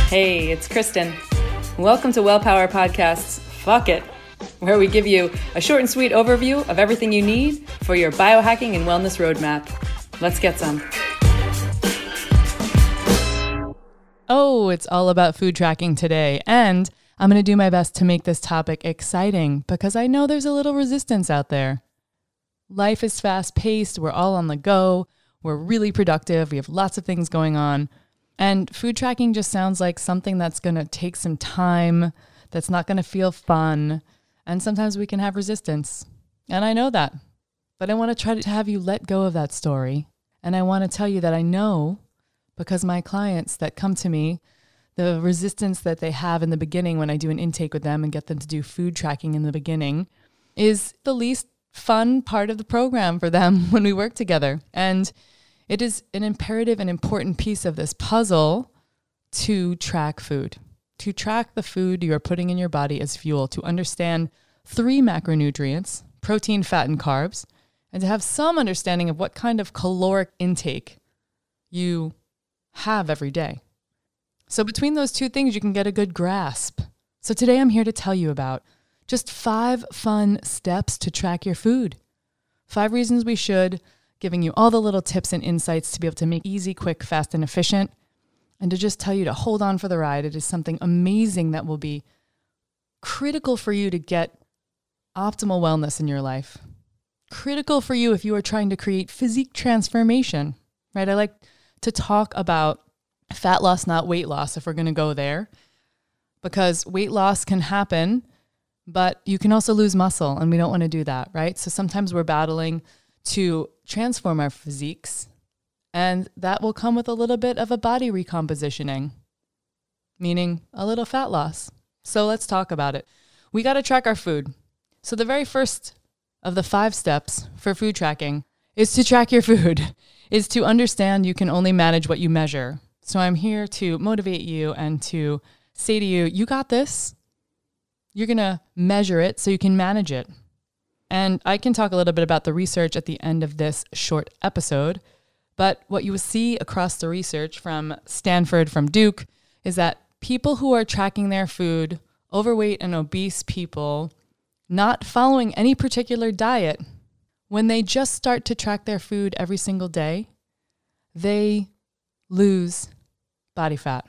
Hey, it's Kristen. Welcome to Wellpower Podcast's Fuck It, where we give you a short and sweet overview of everything you need for your biohacking and wellness roadmap. Let's get some. Oh, it's all about food tracking today, and I'm going to do my best to make this topic exciting because I know there's a little resistance out there. Life is fast-paced, we're all on the go, we're really productive, we have lots of things going on, and food tracking just sounds like something that's going to take some time, that's not going to feel fun, and sometimes we can have resistance. And I know that, but I want to try to have you let go of that story, and I want to tell you that I know, because my clients that come to me, the resistance that they have in the beginning when I do an intake with them and get them to do food tracking in the beginning is the least fun part of the program for them when we work together. And it is an imperative and important piece of this puzzle to track food, to track the food you are putting in your body as fuel, to understand 3 macronutrients, protein, fat, and carbs, and to have some understanding of what kind of caloric intake you have every day. So between those 2 things, you can get a good grasp. So today I'm here to tell you about just 5 fun steps to track your food. 5 reasons we should, giving you all the little tips and insights to be able to make easy, quick, fast, and efficient. And to just tell you to hold on for the ride. It is something amazing that will be critical for you to get optimal wellness in your life. Critical for you if you are trying to create physique transformation, right? I like to talk about fat loss, not weight loss, if we're going to go there, because weight loss can happen, but you can also lose muscle, and we don't want to do that, right? So sometimes we're battling to transform our physiques, and that will come with a little bit of a body recompositioning, meaning a little fat loss. So let's talk about it. We got to track our food. So the very first of the 5 steps for food tracking is to track your food, is to understand you can only manage what you measure. So I'm here to motivate you and to say to you, you got this. You're going to measure it so you can manage it. And I can talk a little bit about the research at the end of this short episode. But what you will see across the research from Stanford, from Duke, is that people who are tracking their food, overweight and obese people, not following any particular diet, when they just start to track their food every single day, they lose body fat.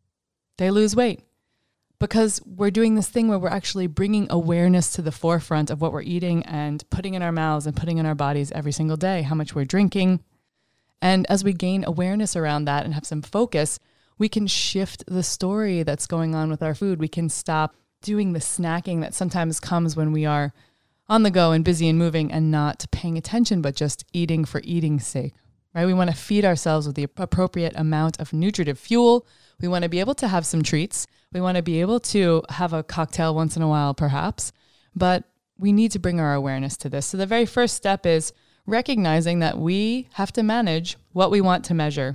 They lose weight because we're doing this thing where we're actually bringing awareness to the forefront of what we're eating and putting in our mouths and putting in our bodies every single day, how much we're drinking. And as we gain awareness around that and have some focus, we can shift the story that's going on with our food. We can stop doing the snacking that sometimes comes when we are on the go and busy and moving and not paying attention, but just eating for eating's sake, right? We want to feed ourselves with the appropriate amount of nutritive fuel. We want to be able to have some treats. We want to be able to have a cocktail once in a while, perhaps, but we need to bring our awareness to this. So the very first step is recognizing that we have to manage what we want to measure.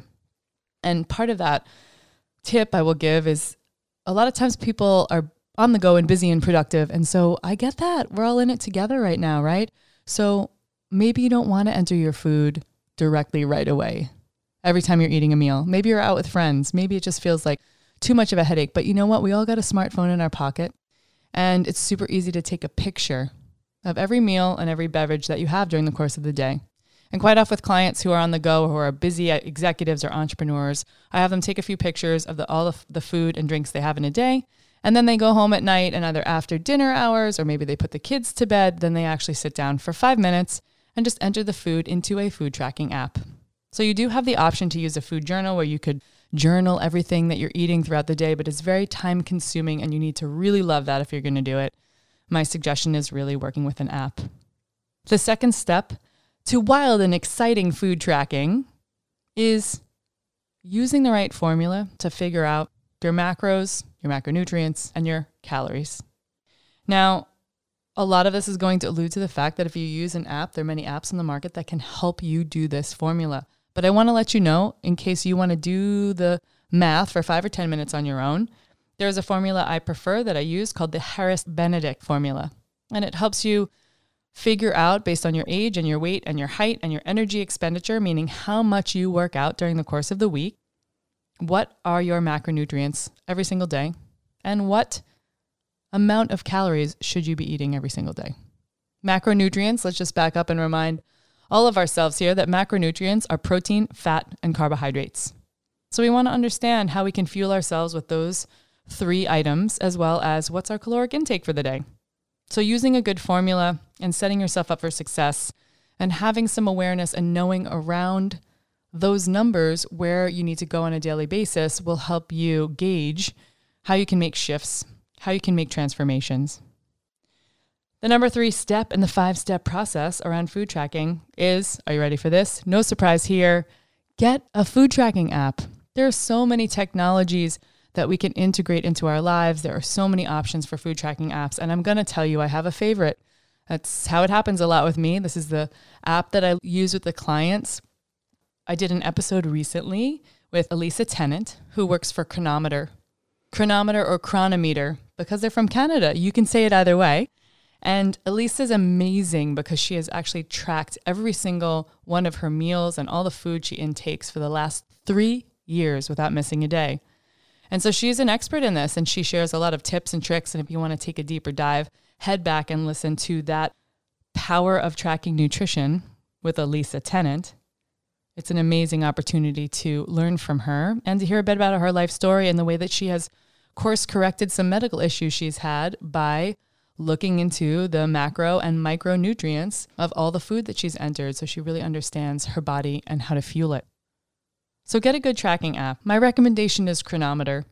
And part of that tip I will give is a lot of times people are on the go and busy and productive. And so I get that. We're all in it together right now, right? So maybe you don't want to enter your food directly right away every time you're eating a meal. Maybe you're out with friends. Maybe it just feels like too much of a headache. But you know what? We all got a smartphone in our pocket, and it's super easy to take a picture of every meal and every beverage that you have during the course of the day. And quite often with clients who are on the go, who are busy executives or entrepreneurs, I have them take a few pictures of all of the food and drinks they have in a day. And then they go home at night, and either after dinner hours or maybe they put the kids to bed, then they actually sit down for 5 minutes and just enter the food into a food tracking app. So you do have the option to use a food journal where you could journal everything that you're eating throughout the day, but it's very time consuming and you need to really love that if you're going to do it. My suggestion is really working with an app. The second step to wild and exciting food tracking is using the right formula to figure out your macros, your macronutrients, and your calories. Now, a lot of this is going to allude to the fact that if you use an app, there are many apps on the market that can help you do this formula. But I want to let you know, in case you want to do the math for 5 or 10 minutes on your own, there's a formula I prefer that I use called the Harris-Benedict formula. And it helps you figure out, based on your age and your weight and your height and your energy expenditure, meaning how much you work out during the course of the week, what are your macronutrients every single day, and what amount of calories should you be eating every single day. Macronutrients, let's just back up and remind all of ourselves here that macronutrients are protein, fat, and carbohydrates. So we want to understand how we can fuel ourselves with those 3 items, as well as what's our caloric intake for the day. So using a good formula and setting yourself up for success and having some awareness and knowing around those numbers where you need to go on a daily basis will help you gauge how you can make shifts, how you can make transformations. The number 3 step in the 5-step process around food tracking is, are you ready for this? No surprise here. Get a food tracking app. There are so many technologies that we can integrate into our lives. There are so many options for food tracking apps. And I'm going to tell you, I have a favorite. That's how it happens a lot with me. This is the app that I use with the clients. I did an episode recently with Elisa Tennant, who works for Cronometer. Cronometer or Chronometer, because they're from Canada. You can say it either way. And Elisa's amazing because she has actually tracked every single one of her meals and all the food she intakes for the last 3 years without missing a day. And so she's an expert in this, and she shares a lot of tips and tricks. And if you want to take a deeper dive, head back and listen to that Power of Tracking Nutrition with Elisa Tennant. It's an amazing opportunity to learn from her and to hear a bit about her life story and the way that she has course corrected some medical issues she's had by looking into the macro and micronutrients of all the food that she's entered. So she really understands her body and how to fuel it. So get a good tracking app. My recommendation is Cronometer.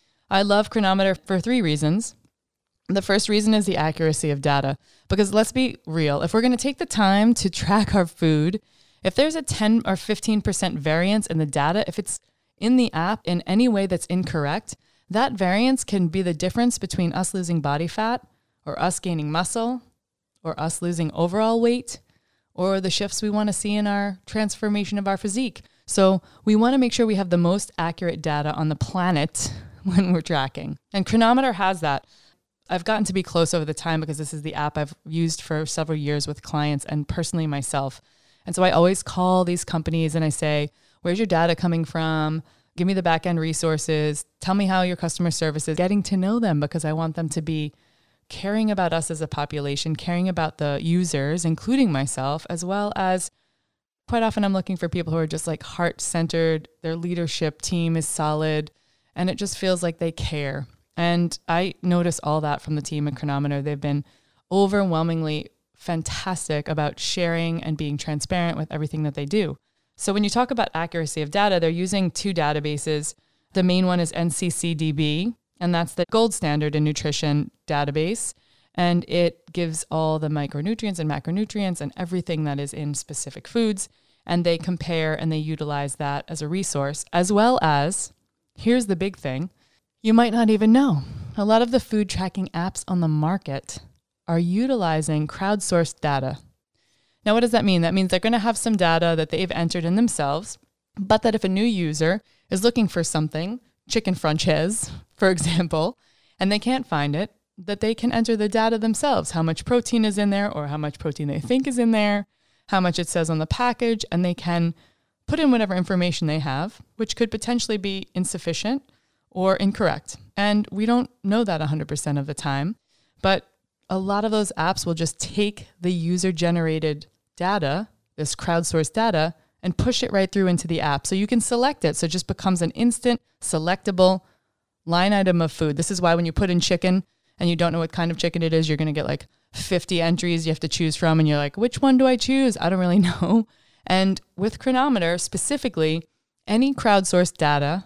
I love Cronometer for 3 reasons. The first reason is the accuracy of data, because let's be real. If we're going to take the time to track our food, if there's a 10 or 15% variance in the data, if it's in the app in any way that's incorrect, that variance can be the difference between us losing body fat or us gaining muscle or us losing overall weight or the shifts we want to see in our transformation of our physique. So we want to make sure we have the most accurate data on the planet when we're tracking. And Cronometer has that. I've gotten to be close over the time because this is the app I've used for several years with clients and personally myself. And so I always call these companies and I say, where's your data coming from? Give me the back-end resources. Tell me how your customer service is. Getting to know them because I want them to be caring about us as a population, caring about the users, including myself, as well as quite often I'm looking for people who are just like heart-centered. Their leadership team is solid and it just feels like they care. And I notice all that from the team at Cronometer. They've been overwhelmingly fantastic about sharing and being transparent with everything that they do. So when you talk about accuracy of data, they're using 2 databases. The main one is NCCDB, and that's the gold standard in nutrition database. And it gives all the micronutrients and macronutrients and everything that is in specific foods. And they compare and they utilize that as a resource, as well as, here's the big thing, you might not even know. A lot of the food tracking apps on the market are utilizing crowdsourced data. Now, what does that mean? That means they're going to have some data that they've entered in themselves, but that if a new user is looking for something, chicken franchise, for example, and they can't find it, that they can enter the data themselves, how much protein is in there or how much protein they think is in there, how much it says on the package, and they can put in whatever information they have, which could potentially be insufficient or incorrect. And we don't know that 100% of the time, but a lot of those apps will just take the user-generated data, this crowdsourced data, and push it right through into the app. So you can select it. So it just becomes an instant selectable line item of food. This is why when you put in chicken and you don't know what kind of chicken it is, you're going to get like 50 entries you have to choose from. And you're like, which one do I choose? I don't really know. And with Cronometer specifically, any crowdsourced data,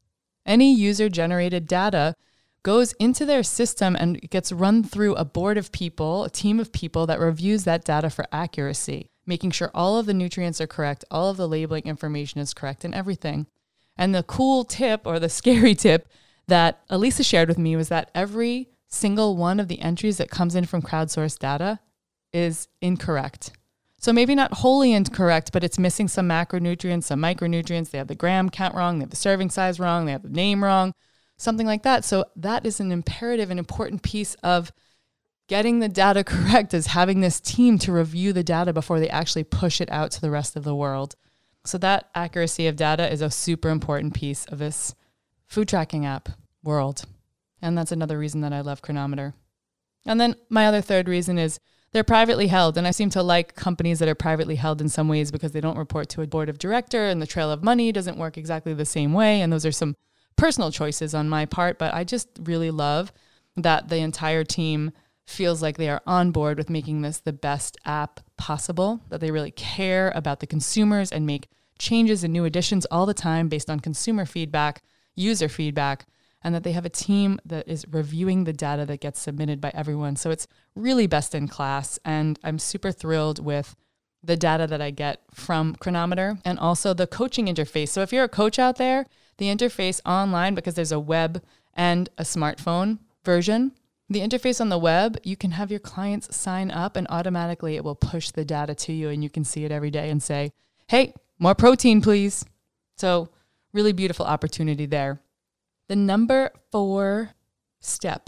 any user-generated data goes into their system and gets run through a board of people, a team of people that reviews that data for accuracy, making sure all of the nutrients are correct, all of the labeling information is correct and everything. And the cool tip or the scary tip that Elisa shared with me was that every single one of the entries that comes in from crowdsourced data is incorrect. So maybe not wholly incorrect, but it's missing some macronutrients, some micronutrients. They have the gram count wrong. They have the serving size wrong. They have the name wrong, something like that. So that is an imperative and important piece of getting the data correct, is having this team to review the data before they actually push it out to the rest of the world. So that accuracy of data is a super important piece of this food tracking app world. And that's another reason that I love Cronometer. And then my other third reason is they're privately held. And I seem to like companies that are privately held in some ways because they don't report to a board of director, and the trail of money doesn't work exactly the same way. And those are some personal choices on my part, but I just really love that the entire team feels like they are on board with making this the best app possible, that they really care about the consumers and make changes and new additions all the time based on consumer feedback, user feedback, and that they have a team that is reviewing the data that gets submitted by everyone. So it's really best in class, and I'm super thrilled with the data that I get from Cronometer and also the coaching interface. So if you're a coach out there, the interface online, because there's a web and a smartphone version, the interface on the web, you can have your clients sign up and automatically it will push the data to you and you can see it every day and say, hey, more protein, please. So really beautiful opportunity there. The number 4 step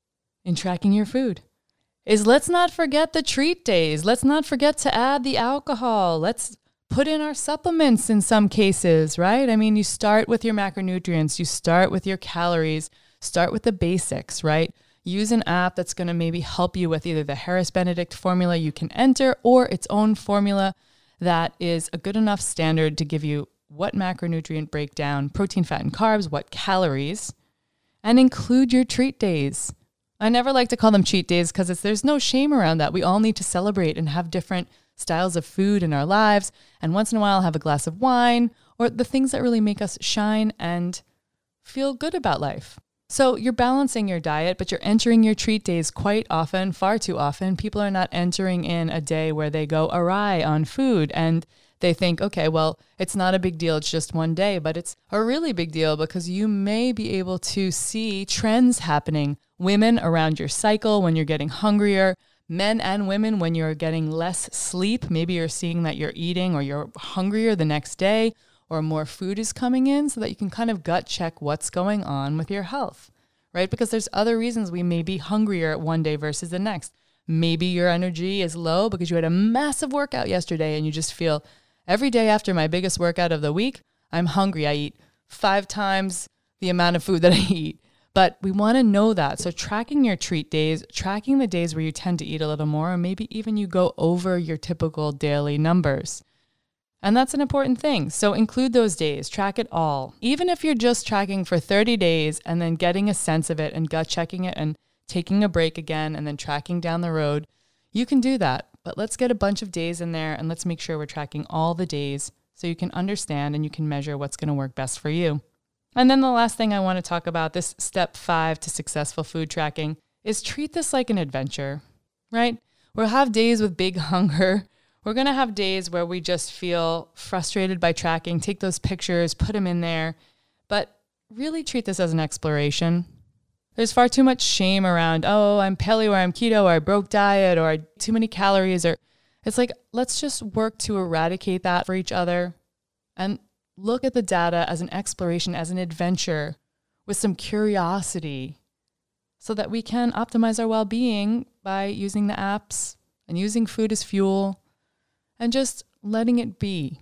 in tracking your food is let's not forget the treat days. Let's not forget to add the alcohol. Let's put in our supplements in some cases, right? I mean, you start with your macronutrients, you start with your calories, start with the basics, right? Use an app that's going to maybe help you with either the Harris Benedict formula you can enter or its own formula that is a good enough standard to give you what macronutrient breakdown, protein, fat, and carbs, what calories, and include your treat days. I never like to call them cheat days because there's no shame around that. We all need to celebrate and have different styles of food in our lives, and once in a while have a glass of wine or the things that really make us shine and feel good about life. So you're balancing your diet, but you're entering your treat days quite often, far too often. People are not entering in a day where they go awry on food and they think, okay, well, it's not a big deal. It's just one day, but it's a really big deal because you may be able to see trends happening. Women around your cycle when you're getting hungrier, men and women when you're getting less sleep. Maybe you're seeing that you're eating or you're hungrier the next day or more food is coming in so that you can kind of gut check what's going on with your health, right? Because there's other reasons we may be hungrier one day versus the next. Maybe your energy is low because you had a massive workout yesterday and you just feel every day after my biggest workout of the week, I'm hungry. I eat 5 times the amount of food that I eat. But we want to know that. So tracking your treat days, tracking the days where you tend to eat a little more, or maybe even you go over your typical daily numbers. And that's an important thing. So include those days, track it all. Even if you're just tracking for 30 days and then getting a sense of it and gut checking it and taking a break again and then tracking down the road, you can do that. But let's get a bunch of days in there and let's make sure we're tracking all the days so you can understand and you can measure what's going to work best for you. And then the last thing I want to talk about, this step 5 to successful food tracking, is treat this like an adventure, right? We'll have days with big hunger. We're going to have days where we just feel frustrated by tracking, take those pictures, put them in there, but really treat this as an exploration. There's far too much shame around, oh, I'm paleo or I'm keto or I broke diet or I too many calories. Or it's like, let's just work to eradicate that for each other and look at the data as an exploration, as an adventure with some curiosity so that we can optimize our well-being by using the apps and using food as fuel and just letting it be.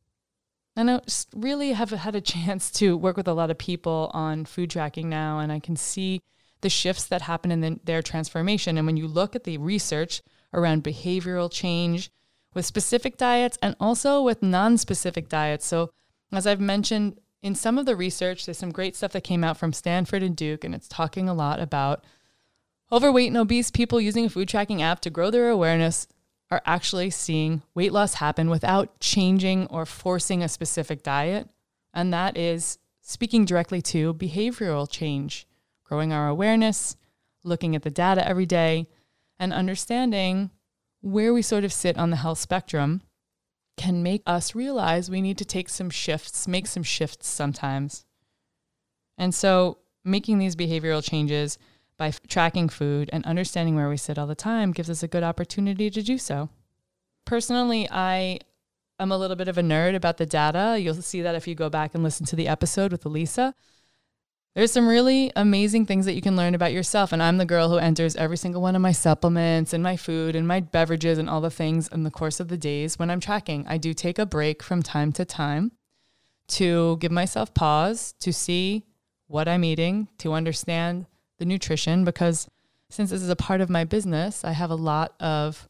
And I just really have had a chance to work with a lot of people on food tracking now, and I can see the shifts that happen in their transformation. And when you look at the research around behavioral change with specific diets and also with non-specific diets. So as I've mentioned, in some of the research, there's some great stuff that came out from Stanford and Duke, and it's talking a lot about overweight and obese people using a food tracking app to grow their awareness are actually seeing weight loss happen without changing or forcing a specific diet. And that is speaking directly to behavioral change, growing our awareness, looking at the data every day, and understanding where we sort of sit on the health spectrum can make us realize we need to take some shifts, make some shifts sometimes. And so making these behavioral changes by tracking food and understanding where we sit all the time gives us a good opportunity to do so. Personally, I am a little bit of a nerd about the data. You'll see that if you go back and listen to the episode with Elisa. There's some really amazing things that you can learn about yourself. And I'm the girl who enters every single one of my supplements and my food and my beverages and all the things in the course of the days when I'm tracking. I do take a break from time to time to give myself pause, to see what I'm eating, to understand the nutrition, because since this is a part of my business, I have a lot of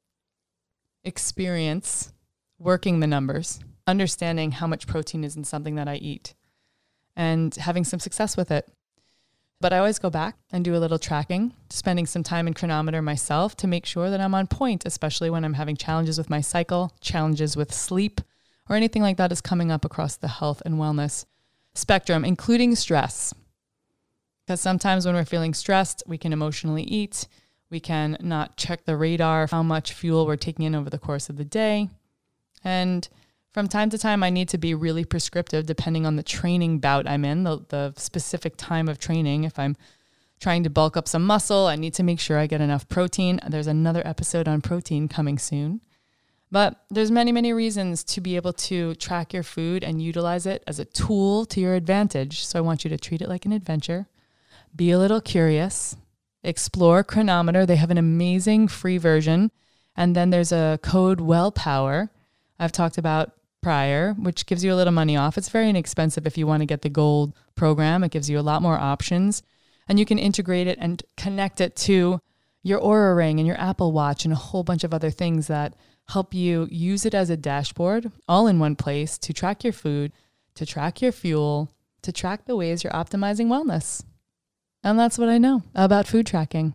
experience working the numbers, understanding how much protein is in something that I eat, and having some success with it. But I always go back and do a little tracking, spending some time in Chronometer myself to make sure that I'm on point, especially when I'm having challenges with my cycle, challenges with sleep, or anything like that is coming up across the health and wellness spectrum, including stress. Because sometimes when we're feeling stressed, we can emotionally eat. We can not check the radar, how much fuel we're taking in over the course of the day. And from time to time, I need to be really prescriptive depending on the training bout I'm in, the specific time of training. If I'm trying to bulk up some muscle, I need to make sure I get enough protein. There's another episode on protein coming soon. But there's many, many reasons to be able to track your food and utilize it as a tool to your advantage. So I want you to treat it like an adventure. Be a little curious. Explore Chronometer. They have an amazing free version. And then there's a code WellPower I've talked about prior, which gives you a little money off. It's very inexpensive if you want to get the gold program. It gives you a lot more options. And you can integrate it and connect it to your Oura Ring and your Apple Watch and a whole bunch of other things that help you use it as a dashboard all in one place to track your food, to track your fuel, to track the ways you're optimizing wellness. And that's what I know about food tracking.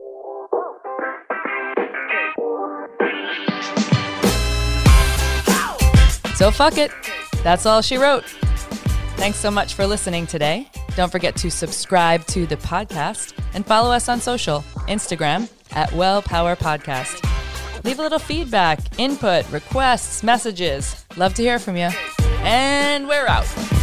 So fuck it. That's all she wrote. Thanks so much for listening today. Don't forget to subscribe to the podcast and follow us on social, Instagram @WellPowerPodcast. Leave a little feedback, input, requests, messages. Love to hear from you. And we're out.